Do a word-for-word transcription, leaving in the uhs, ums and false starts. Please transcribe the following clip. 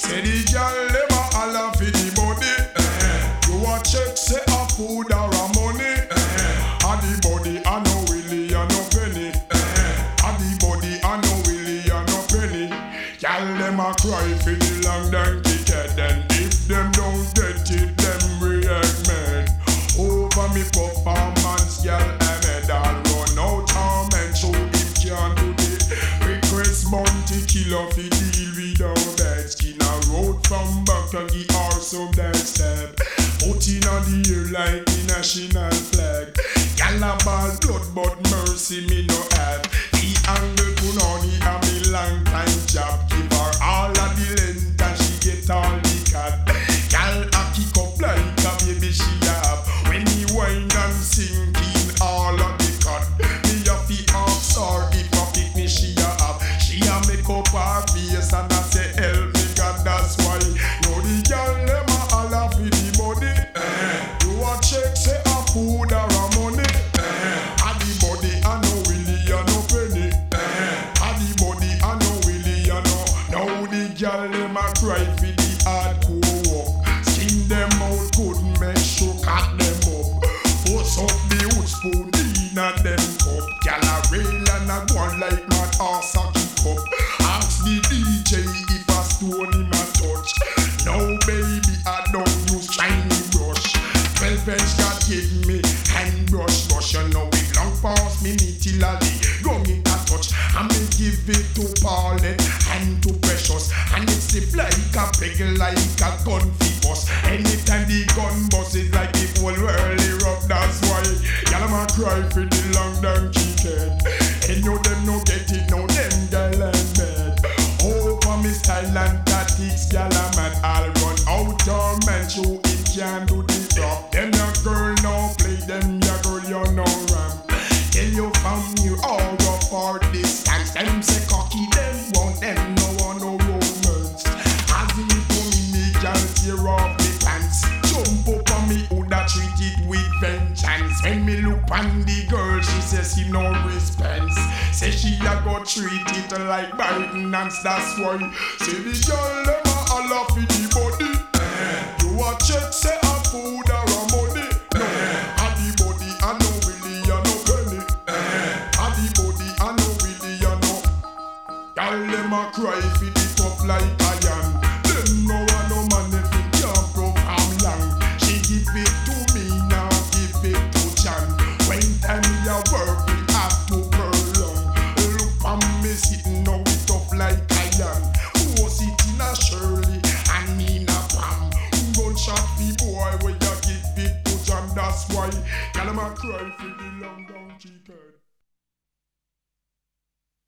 Say the girl dem a holla for the body. You a check say a food or a money. A the body a no willy a no penny. A the body a no willy a no penny. Girl dem a cry for the long dang ticket. Then if them don't get it, them react mad. Over me performance, girl, I'm a all run out torment. So if can't do it, request Bounty Killer fi deal with our bad skin. I road from back and give her some dance step. Put in on the air like the national flag. Girl a ball blood but mercy me no have. The angle punani a me long time job. Give her all of the length and she get all the cat. Girl a kick up like a baby she have. When me wine and singing all of the cut. Me a fi ask her if a fit me she a have. She a make up her face and I say help me God, that's why. Now the girl dem a holla for the body. You a check say a food or a money. A the body a no willy a no penny. A the body a no willy a no. Now the girl dem a cry for the hardcore work. Skin them out couldn't make sure cut them up. Force up the wood spoon in a them cup. Gyal a rail and a go on like mad ass a kick up. Ask the D J if a stone him a touch. Now baby I don't use shiny brush. Twelve inch God give me hand brush brush. You know it long past me till a day. Go me a touch and me give it to Paulette and to Precious. And it slip like a peg like a gun fi bust. Anytime the gun bust it like the whole world erupt. That's why y'all a cry for the long dang chicken. And know them no get it, know them girl and bad. Oh for me style and tactics, y'all a mad. I'll run out your man show it can do the job. Them your girl no play, them your girl you no ram. Tell your family all go for distance. Them say cocky, them want them no want no romance. As me come in me girl tear off me pants. Jump up on me woulda treat it with vengeance. When me look on the girl she says she no response. Say she a go treat it like Barton dance. That's why say the girl dem a holla for the body. You a check say a food or a money. No, a the body a no willy a no penny. A the body a no willy a no. Girl dem a cry for the tough like iron. Them no a no man if it can't perform long. She give it to me now, give it to John. When time me a work we have to prolong. Look on me sitting now it tough like iron. Who sit in a Shirley and in a Pam. Gunshot the boy where you give it to John. That's why girl dem a cry for the long.